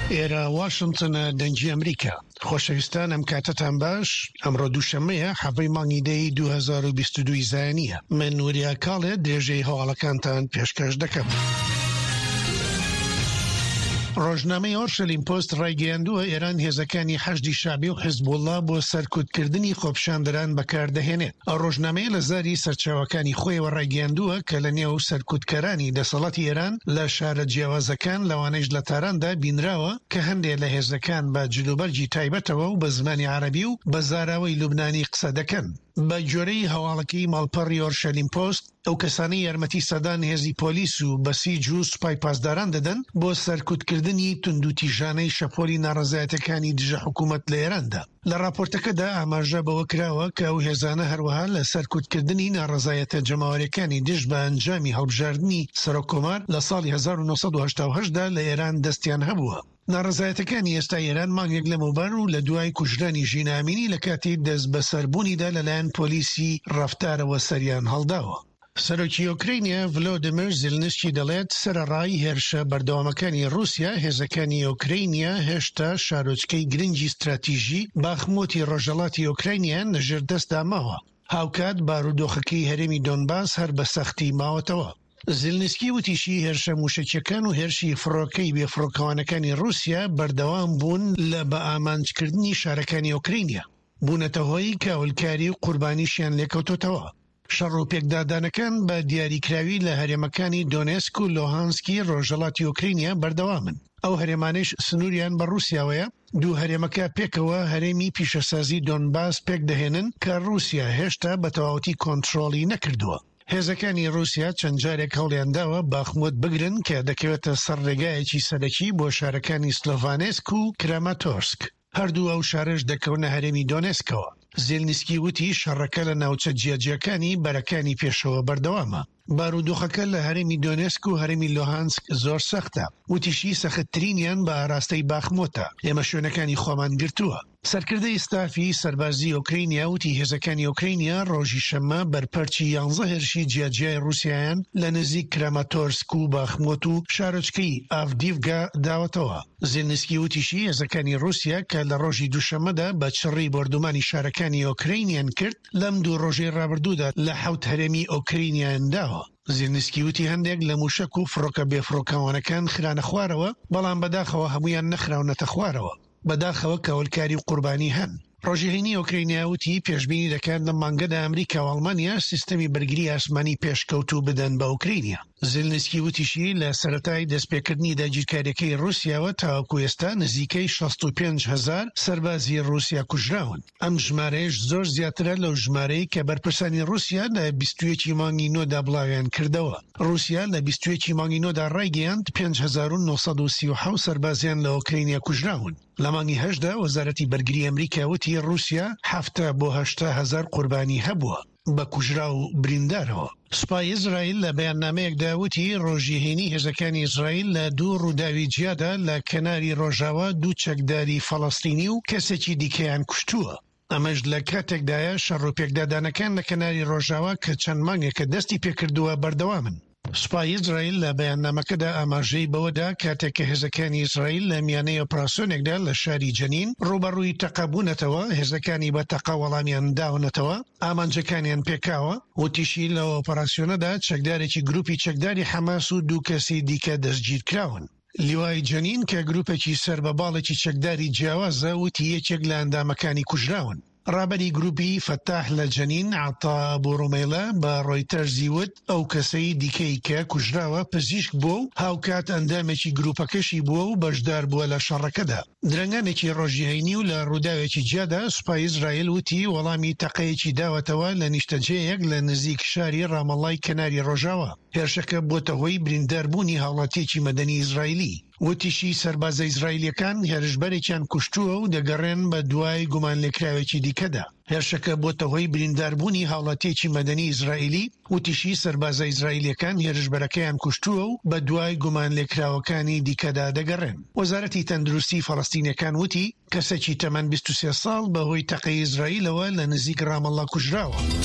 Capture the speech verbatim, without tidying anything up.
ئێرە واشنگتنە دەنگی ئەمریکا. خۆشەویستان ئەم کاتتان باش. ئەمڕۆ دووشەمەیە حەڤەی مانگی دەی دوو هەزار و بیست و دوو زایانیە. من نوریا کاڵێ درێژەی هەواڵەکانتان پێشکەش دەکەم. ڕۆژنامەی ئۆرشەلیم پۆست ڕایگەیاندووە ئێران هێزەکانی حەشدی شابی و حیزبوڵڵا بۆ سەرکوتکردنی خۆپیشاندەران بەکاردەهێنێت. ئەو ڕۆژنامەیە لە زاری سەرچاوەکانی خۆیەوە ڕایگەیاندووە کە لە نێو سەرکوتکەرانی دەسەڵاتی ئێران لە شارە جیاوازەکان لەوانەیش لە تاراندا بینراوە کە هەندێک لە هێزەکان بە جلوبەرجی تایبەتەوە و بە زمانی عەرەبی و بە زاراوەی لوبنانی قسە دەکەن. بە جۆرەی هەواڵەکەی ماڵپەڕی ئۆرشەلیم پۆست ئەو کەسانەی یارمەتی سەدان هێزی پۆلیس و بەسیج و سوپای پاسداران دەدەن بۆ سەرکوتکردنی توندوتیژانەی شەپۆلی ناڕەزایەتەکانی دژە حکوومەت لە ئێراندا. لە راپۆرتەکەدا ئاماژە بەوە کراوە کە ئەو هێزانە هەروەها لە سەرکوتکردنی ناڕەزایەتە جەماوەریەکانی دژ بە ئەنجامی هەڵبژاردننی سەرۆکۆمار لە ساڵی هەزار و نۆسەد و هەشتا و هەشتدا لە ئێران دەستیان هەبووە. ناڕەزایەتەکانی ئێستا ئێران مانگێک لەمەوبەر و لە دوای کوژرانی ژینامینی لە کاتی دەست بەسەربوونیدا لەلایەن پۆلیسی ڕەفتارەوە سەریان هەڵداوە. سەرۆکی ئۆکراینیا ڤلۆدیمیر زیلنسکی دەڵێت سەرەڕای هێرشە بەردەوامەکانی رووسیا هێزەکانی ئۆکراینیا هێشتا شارۆچکەی گرنگی استراتیژی باخمۆتی ڕۆژهەڵاتی ئۆکراینیان لەژێر دەستدا ماوە. هاوکات بارودۆخەکەی هەرێمی دۆنباس هەر بە سەختی ماوەتەوە. زیلنسکی وتیشی هێرشە موشەکیەکان و هێرشی فڕۆکەی بێفڕۆکەوانەکانی رووسیا بەردەوام بوون لە بە ئامانجکردنی شارەکانی ئۆکراینیا. بوونەتە هۆی کاولکاری و قوربانیشیان لێکەوتۆتەوە. شەڕ و پێکدادانەکان بە دیاریکراوی لە هەرێمەکانی دۆنێسک و لۆهانسکی ڕۆژهەڵاتی ئۆکراینیا بەردەوامن. ئەو هەرێمانش سنووریان بە رووسیاوەیە. دوو هەرێمەکە پێکەوە هەرێمی پیشەسازی دۆنباس پێک دەهێنن کە رووسیا هێشتا بە تەواوەتی کۆنتڕۆڵی نەکردووە. هێزەکانی رووسیا چەند جارێک هەوڵیانداوە باخموت بگرن کە دەکەوێتە سەر ڕێگایەکی سەرەکی بۆ شارەکانی سلۆڤانێسک و کراماتۆرسک. هەردوو ئەو شارش دەکەونە هەرێمی دۆنێسکەوە. زیلنسکی وتی شەڕەکە لە ناوچە جیاجیەکانی بەرەکانی پێشەوە بەردەوامە. بارودۆخەکە لە هەرێمی دۆنێسک و هەرێمی لۆهانسک زۆر سەختە. وتیشی سەختترینیان بە ئاراستەی باخمۆتە. ئێمە شوێنەکانی خۆمان گرتووە. سەرکردەی ستافی سەربازی ئۆکراینیا وتی هێزەکانی ئۆکراینیا ڕۆژی شەممە بەرپەرچی یانزە هێرشی جیاجیای رووسیایان لە نزیک کراماتۆرسک و باخمۆت و شارۆچکەی ئاڤدیڤگا داوەتەوە. زیلنسکی وتیشی هێزەکانی رووسیا کە لە ڕۆژی دووشەممەدا بە چڕی بردومانی شارەکانی ئۆکراینیان کرد لەم دوو ڕۆژەی ڕابردوودا لە حەوت هەرێمی ئۆکراینیانداوە. زیلنسکی وتی هەندێک لە موشک و فڕۆکە بێفڕۆکەوانەکان خرانە خوارەوە، بەڵام بەداخەوە هەمویان نەخراونەتە خوارەوە. بەداخەوە کەولکاری و قوربانی هەن. ڕۆژهێنی ئۆکراینیا وتی پێشبینی دەکات لە مانگەدا ئەمریکا و ئەڵمانیا سیستەمی بەرگری ئاسمانی پێشکەوتوو بدەن بە ئۆکراینیا. زیلنسکی وتیشی لە سەرەتای دەستپێکردنی داگیرکاریەکەی رووسیاوە تاوەکو ئێستا نزیکەی شەست و پێنج هەزار سەربازی رووسیا کوژراون. ئەم ژمارەیەش زۆر زیاترە لەو ژمارەی کە بەرپرسانی رووسیا لە بیست و یەکی مانگی نۆدا بڵاویان کردەوە. رووسیا لە بیست و یەکی مانگی نۆدا ڕایگەیاند پێنج هەزار و نۆ سەد و سی و حەوت سەربازیان لە ئۆکراینیا کوژراون. لە مانگی هەشتدا وەزارەتی بەرگری ئەمریکا وتی رووسیا هەفتە بۆ هەشتا هەزار قوربانی هەبووە بە کوژرا و بریندارەوە. سوپای ئیزرائیل لە بەیاننامەیەکدا وتی ڕۆژیهێنی هێزەکانی ئیزرائیل لە دوو ڕووداوی جیادا لە کەناری ڕۆژاوە دوو چەکداری فەڵەستینی و کەسێکی دیکەیان کوشتووە. ئەمەش لە کاتێکدایە شەڕ و پێکدادانەکان لە کەناری ڕۆژاوە کە چەند مانگێکە دەستی پێکردووە بەردەوامن. سوپای ئیزرائیل لە بەیاننامەکەدا ئاماژەی بەوەدا کاتێک کە هێزەکانی ئیزرائیل لە میانەی ئۆپراسیۆنێکدا لە شاری جەنین ڕوبەڕووی تەقەبوونەتەوە، هێزەکانی بە تەقە وەڵامیان داونەتەوە، ئامانجەکانیان پێکاوە. وتیشی لە ئۆپراسیۆنەدا چەکدارێکی گروپی چەکداری حەماس و دوو کەسی دیکە دەستگیر کراون. لیوای جەنین کە گروپێکی سەر بە باڵێکی چەکداری جیاوازە وتی یەکێک لە ئەندامەکانی کوژراون. ڕابەری گروپی فەتاح لە جەنین عەتا بۆڕۆمێلە بە ڕۆیتەرزی وت ئەو کەسەی دیکەی کە کوژراوە پزیشک بووە و هاوکات ئەندامێکی گروپەکەشی بووە و بەشدار بووە لە شەڕەکەدا. درەنگانێکی ڕۆژیهێنی و لە ڕووداوێکی جیادا سوپای ئیزرائیل وتی وەڵامی تەقەیەکی داوەتەوە لە نیشتەجەیەک لە نزیک شاری ڕامەڵای کەناری ڕۆژاوە. هێرشەکە بۆتە هۆی برینداربوونی هاوڵاتیەکی مەدەنی ئیزرائیلی. وتیشی سەربازە ئیزرائیلیەکان هێرشبەرێکیان کوشتووە و دەگەڕێن بە دوای گومان لێکراوێکی دیکەدا. هێرشەکە بۆتە هۆی برینداربوونی هاوڵاتیەکی مەدەنی ئیزرائیلی. وتیشی سەربازە ئیزرائیلیەکان هێرشبەرەکەیان کوشتووە و بە دوای گومان لێکراوەکانی دیکەدا دەگەڕێن. وەزارەتی تەندروستی فەڵەستینیەکان وتی کەسێکی تەمەن بیست و سێ ساڵ بەهۆی تەقەی ئیزرائیلەوە لە نزیک ڕامەڵا کوژراوە.